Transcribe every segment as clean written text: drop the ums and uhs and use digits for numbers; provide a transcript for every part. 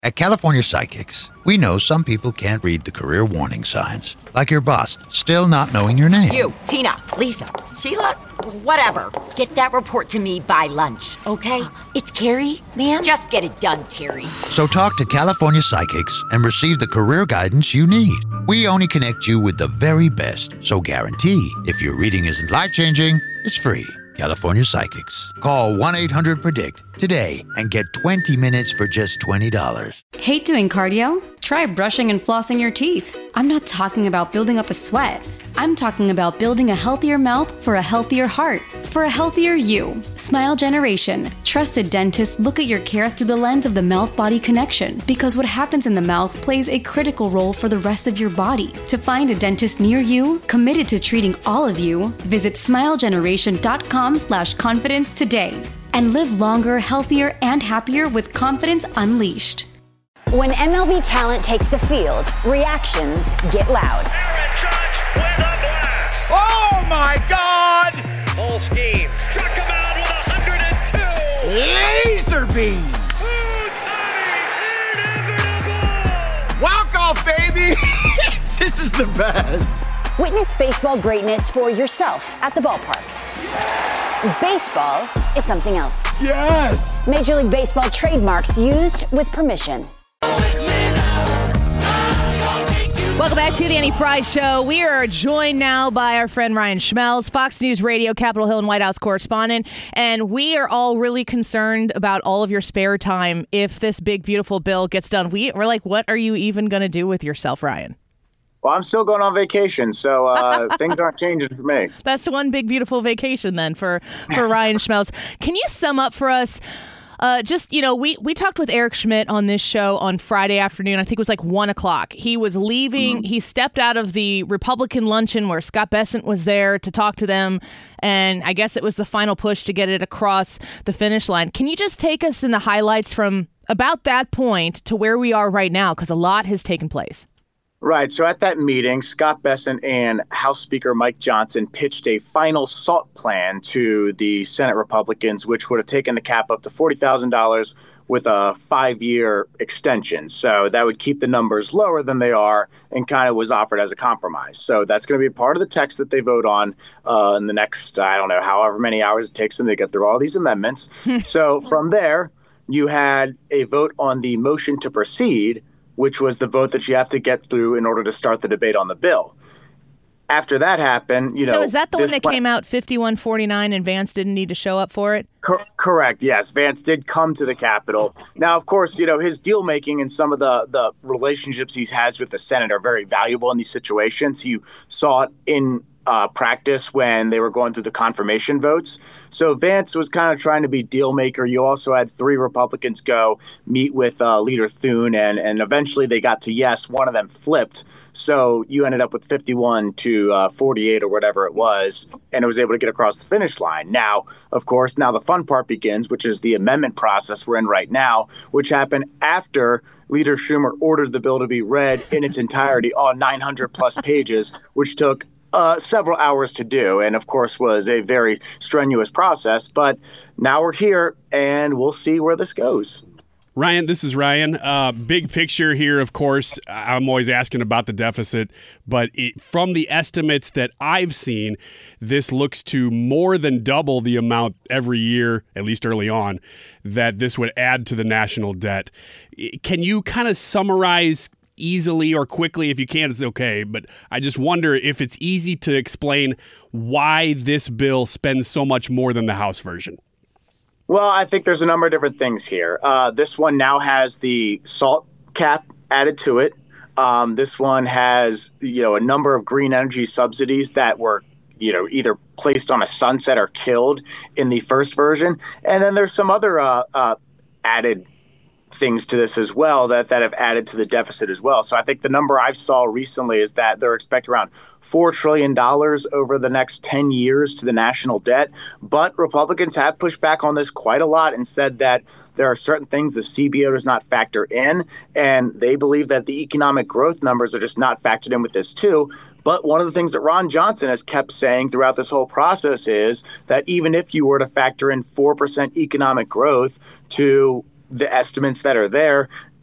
At California Psychics, we know some people can't read the career warning signs, like your boss still not knowing your name. You, Tina, Lisa, Sheila, whatever. Get that report to me by lunch, okay? It's Carrie, ma'am. Just get it done, Terry. So talk to California Psychics and receive the career guidance you need. We only connect you with the very best, so guarantee if your reading isn't life-changing, it's free. California Psychics. Call 1-800-PREDICT today and get 20 minutes for just $20. Hate doing cardio? Try brushing and flossing your teeth. I'm not talking about building up a sweat. I'm talking about building a healthier mouth for a healthier heart, for a healthier you. Smile Generation. Trusted dentists look at your care through the lens of the mouth-body connection, because what happens in the mouth plays a critical role for the rest of your body. To find a dentist near you, committed to treating all of you, visit smilegeneration.com/confidence today and live longer, healthier, and happier with confidence unleashed. When MLB talent takes the field, reactions get loud. Aaron Judge with a blast. Oh my God! Full scheme. Struck him out with 102. Laser beam. Inevitable. Walk off, baby. This is the best. Witness baseball greatness for yourself at the ballpark. Baseball is something else. Yes. Major League Baseball trademarks used with permission. Welcome back to the Annie Fry Show. We are joined now by our friend Ryan Schmelz, Fox News Radio, Capitol Hill and White House correspondent. And we are all really concerned about all of your spare time if this big, beautiful bill gets done. We're like, what are you even going to do with yourself, Ryan? Well, I'm still going on vacation, so things aren't changing for me. That's one big, beautiful vacation then for Ryan Schmelz. Can you sum up for us? We talked with Eric Schmidt on this show on Friday afternoon. I think it was like 1 o'clock. He was leaving. Mm-hmm. He stepped out of the Republican luncheon where Scott Bessent was there to talk to them. And I guess it was the final push to get it across the finish line. Can you just take us in the highlights from about that point to where we are right now? Because a lot has taken place. Right. So at that meeting, Scott Bessent and House Speaker Mike Johnson pitched a final SALT plan to the Senate Republicans, which would have taken the cap up to $40,000 with a 5-year extension. So that would keep the numbers lower than they are and kind of was offered as a compromise. So that's going to be part of the text that they vote on in the next, I don't know, however many hours it takes them to get through all these amendments. So from there, you had a vote on the motion to proceed, which was the vote that you have to get through in order to start the debate on the bill. After that happened, So is that the one that came out 51-49 and Vance didn't need to show up for it? Correct. Yes. Vance did come to the Capitol. Now, of course, his deal making and some of the relationships he has with the Senate are very valuable in these situations. You saw it in practice when they were going through the confirmation votes. So Vance was kind of trying to be deal maker. You also had 3 Republicans go meet with Leader Thune, and eventually they got to yes. One of them flipped. So you ended up with 51-48 or whatever it was, and it was able to get across the finish line. Now, of course, now the fun part begins, which is the amendment process we're in right now, which happened after Leader Schumer ordered the bill to be read in its entirety, all 900 plus pages, which took several hours to do, and of course was a very strenuous process. But now we're here, and we'll see where this goes. Ryan, this is Ryan. Big picture here, of course, I'm always asking about the deficit, but from the estimates that I've seen, this looks to more than double the amount every year, at least early on, that this would add to the national debt. Can you kind of summarize easily or quickly, if you can, it's okay, but I just wonder if it's easy to explain why this bill spends so much more than the House version. Well, I think there's a number of different things here. This one now has the SALT cap added to it. This one has, a number of green energy subsidies that were, either placed on a sunset or killed in the first version. And then there's some other added things to this as well that have added to the deficit as well. So I think the number I saw recently is that they're expecting around $4 trillion over the next 10 years to the national debt. But Republicans have pushed back on this quite a lot and said that there are certain things the CBO does not factor in, and they believe that the economic growth numbers are just not factored in with this too. But one of the things that Ron Johnson has kept saying throughout this whole process is that even if you were to factor in 4% economic growth to the estimates that are there,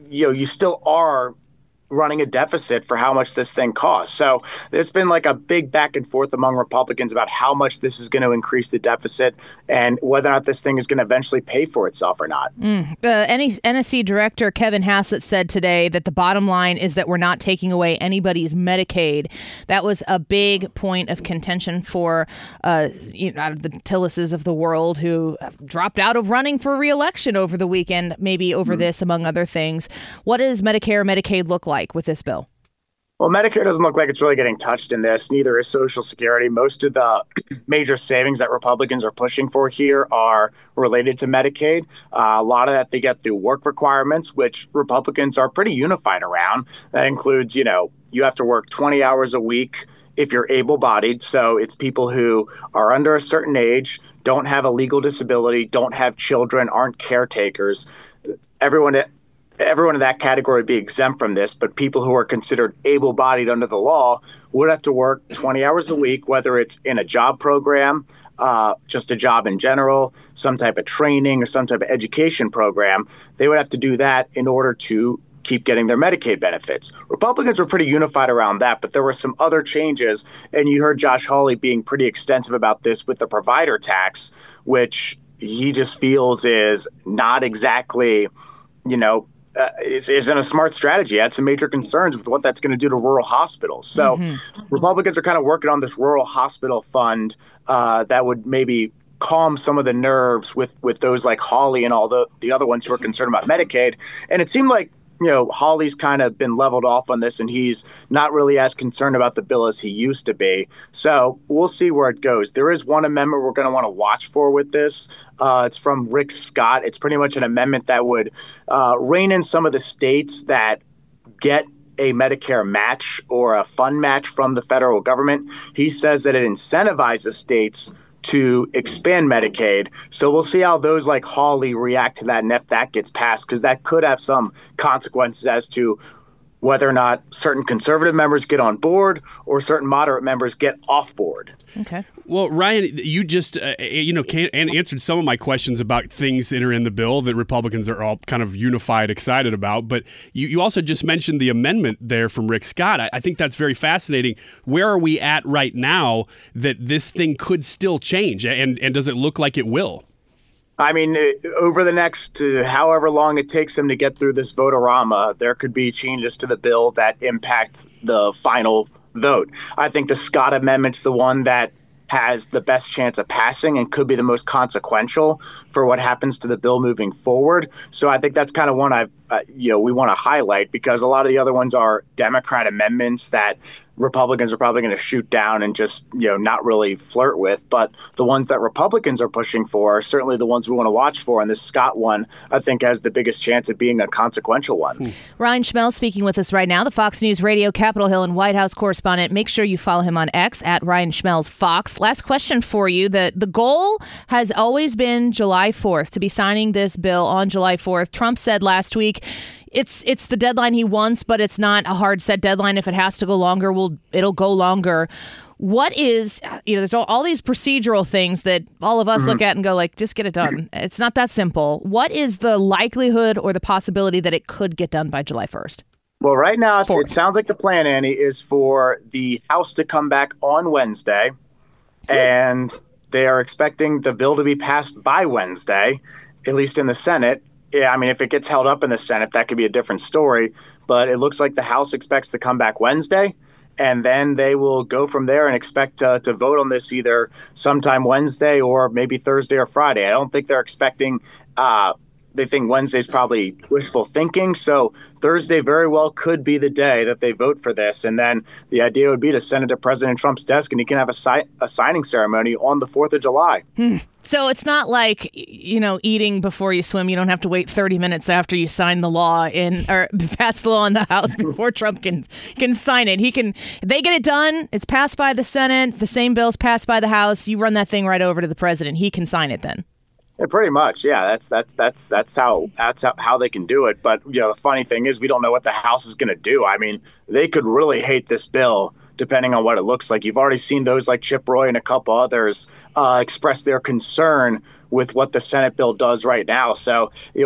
you still are running a deficit for how much this thing costs. So there's been like a big back and forth among Republicans about how much this is going to increase the deficit and whether or not this thing is going to eventually pay for itself or not. NSC Director Kevin Hassett said today that the bottom line is that we're not taking away anybody's Medicaid. That was a big point of contention for out of the Tillises of the world who dropped out of running for re-election over the weekend, maybe over this, among other things. What does Medicare, Medicaid look like with this bill? Well, Medicare doesn't look like it's really getting touched in this. Neither is Social Security. Most of the major savings that Republicans are pushing for here are related to Medicaid. A lot of that they get through work requirements, which Republicans are pretty unified around. That includes, you have to work 20 hours a week if you're able-bodied. So it's people who are under a certain age, don't have a legal disability, don't have children, aren't caretakers. Everyone in that category would be exempt from this, but people who are considered able-bodied under the law would have to work 20 hours a week, whether it's in a job program, just a job in general, some type of training or some type of education program. They would have to do that in order to keep getting their Medicaid benefits. Republicans were pretty unified around that, but there were some other changes, and you heard Josh Hawley being pretty extensive about this with the provider tax, which he just feels is not exactly, isn't a smart strategy. He had some major concerns with what that's going to do to rural hospitals. So Republicans are kind of working on this rural hospital fund that would maybe calm some of the nerves with those like Hawley and all the other ones who are concerned about Medicaid. And it seemed like, Hawley's kind of been leveled off on this, and he's not really as concerned about the bill as he used to be. So we'll see where it goes. There is one amendment we're going to want to watch for with this. It's from Rick Scott. It's pretty much an amendment that would rein in some of the states that get a Medicare match or a fund match from the federal government. He says that it incentivizes states to expand Medicaid. So we'll see how those like Hawley react to that and if that gets passed, because that could have some consequences as to whether or not certain conservative members get on board or certain moderate members get off board. Okay. Well, Ryan, you just answered some of my questions about things that are in the bill that Republicans are all kind of unified, excited about. But you also just mentioned the amendment there from Rick Scott. I think that's very fascinating. Where are we at right now that this thing could still change? And does it look like it will? I mean, over the next however long it takes them to get through this vote-a-rama, there could be changes to the bill that impact the final vote. I think the Scott Amendment's the one that has the best chance of passing and could be the most consequential for what happens to the bill moving forward. So I think that's kind of one we want to highlight, because a lot of the other ones are Democrat amendments that Republicans are probably going to shoot down and just, not really flirt with. But the ones that Republicans are pushing for are certainly the ones we want to watch for. And this Scott one, I think, has the biggest chance of being a consequential one. Ryan Schmelz speaking with us right now, the Fox News Radio, Capitol Hill, and White House correspondent. Make sure you follow him on X at Ryan Schmelz Fox. Last question for you. The goal has always been July 4th, to be signing this bill on July 4th. Trump said last week, it's the deadline he wants, but it's not a hard set deadline. If it has to go longer, it'll go longer. What is, there's all these procedural things that all of us look at and go like, just get it done. It's not that simple. What is the likelihood or the possibility that it could get done by July 1st? Well, right now, it sounds like the plan, Annie, is for the House to come back on Wednesday, and they are expecting the bill to be passed by Wednesday, at least in the Senate. Yeah, I mean, if it gets held up in the Senate, that could be a different story. But it looks like the House expects to come back Wednesday, and then they will go from there and expect to vote on this either sometime Wednesday or maybe Thursday or Friday. I don't think they're expecting they think Wednesday's probably wishful thinking. So Thursday very well could be the day that they vote for this. And then the idea would be to send it to President Trump's desk, and he can have a signing ceremony on the 4th of July. So it's not like, eating before you swim. You don't have to wait 30 minutes after you sign the law or pass the law in the House before Trump can sign it. They get it done. It's passed by the Senate. The same bill's passed by the House. You run that thing right over to the president. He can sign it then. Yeah, pretty much. Yeah, that's how they can do it. But the funny thing is, we don't know what the House is going to do. I mean, they could really hate this bill depending on what it looks like. You've already seen those like Chip Roy and a couple others express their concern with what the Senate bill does right now. So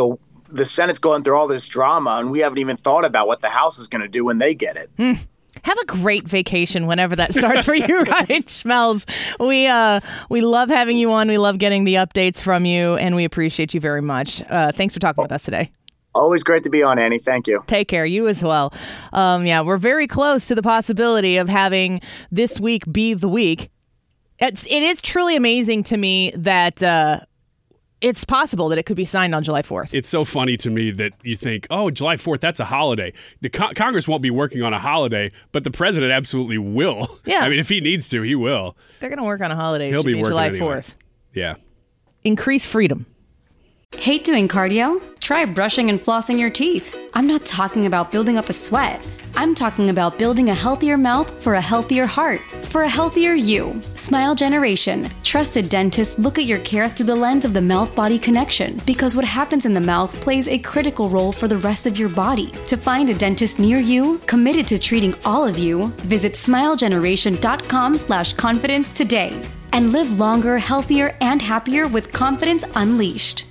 the Senate's going through all this drama, and we haven't even thought about what the House is going to do when they get it. Have a great vacation whenever that starts for you, Ryan Schmelz. We love having you on. We love getting the updates from you, and we appreciate you very much. Thanks for talking with us today. Always great to be on, Annie. Thank you. Take care. You as well. We're very close to the possibility of having this week be the week. It is truly amazing to me that it's possible that it could be signed on July 4th. It's so funny to me that you think, oh, July 4th, that's a holiday. The Congress won't be working on a holiday, but the president absolutely will. Yeah. I mean, if he needs to, he will. They're going to work on a holiday. He'll be working July anyway. 4th. Yeah. Increase freedom. Hate doing cardio? Try brushing and flossing your teeth. I'm not talking about building up a sweat. I'm talking about building a healthier mouth for a healthier heart, for a healthier you. Smile Generation. Trusted dentists look at your care through the lens of the mouth-body connection, because what happens in the mouth plays a critical role for the rest of your body. To find a dentist near you, committed to treating all of you, visit smilegeneration.com/confidence today. And live longer, healthier, and happier with confidence unleashed.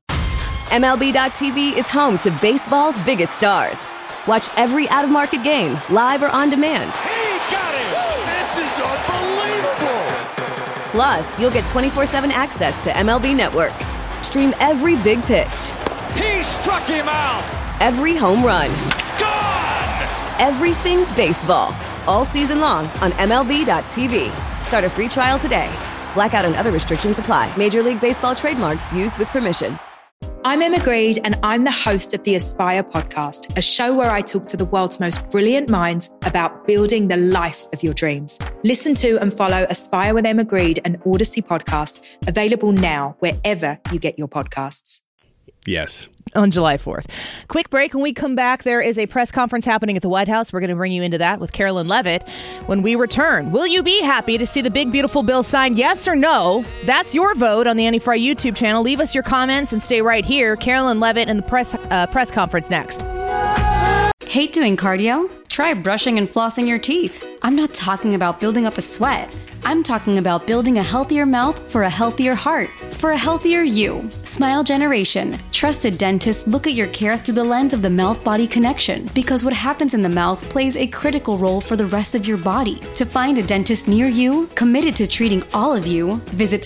MLB.tv is home to baseball's biggest stars. Watch every out-of-market game, live or on demand. He got it! This is unbelievable! Plus, you'll get 24/7 access to MLB Network. Stream every big pitch. He struck him out! Every home run. Gone! Everything baseball. All season long on MLB.tv. Start a free trial today. Blackout and other restrictions apply. Major League Baseball trademarks used with permission. I'm Emma Greed, and I'm the host of the Aspire podcast, a show where I talk to the world's most brilliant minds about building the life of your dreams. Listen to and follow Aspire with Emma Greed, an Odyssey podcast, available now wherever you get your podcasts. Yes. On July 4th. Quick break. When we come back, there is a press conference happening at the White House. We're going to bring you into that with Carolyn Levitt when we return. Will you be happy to see the big, beautiful bill signed? Yes or no? That's your vote on the Annie Frey YouTube channel. Leave us your comments and stay right here. Carolyn Levitt and the press conference next. Hate doing cardio? Try brushing and flossing your teeth. I'm not talking about building up a sweat. I'm talking about building a healthier mouth for a healthier heart, for a healthier you. Smile Generation. Trusted dentists look at your care through the lens of the mouth-body connection, because what happens in the mouth plays a critical role for the rest of your body. To find a dentist near you, committed to treating all of you, visit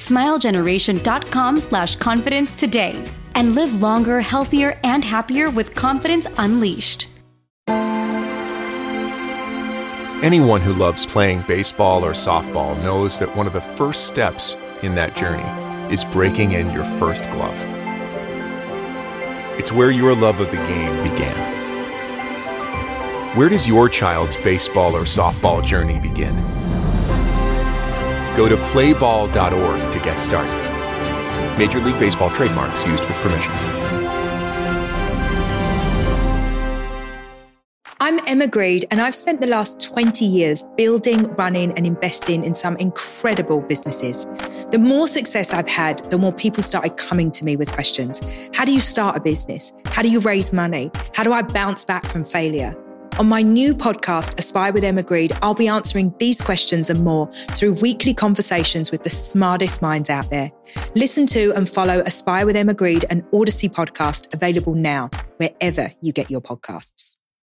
smilegeneration.com/confidence today. And live longer, healthier, and happier with confidence unleashed. Anyone who loves playing baseball or softball knows that one of the first steps in that journey is breaking in your first glove. It's where your love of the game began. Where does your child's baseball or softball journey begin? Go to playball.org to get started. Major League Baseball trademarks used with permission. I'm Emma Greed, and I've spent the last 20 years building, running, and investing in some incredible businesses. The more success I've had, the more people started coming to me with questions. How do you start a business? How do you raise money? How do I bounce back from failure? On my new podcast, Aspire with Emma Greed, I'll be answering these questions and more through weekly conversations with the smartest minds out there. Listen to and follow Aspire with Emma Greed, an Odyssey podcast, available now wherever you get your podcasts.